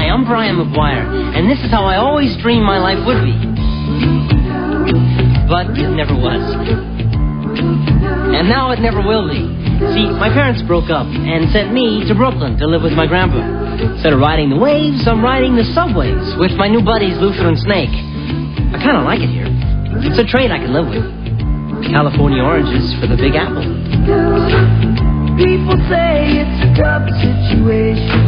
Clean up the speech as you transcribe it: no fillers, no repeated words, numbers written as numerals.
Hi, I'm Brian McGuire, and this is how I always dreamed my life would be. But it never was. And now it never will be. See, my parents broke up and sent me to Brooklyn to live with my grandpa. Instead of riding the waves, I'm riding the subways with my new buddies Luther and Snake. I kind of like it here. It's a trade I can live with. California oranges for the Big Apple. People say it's a tough situation.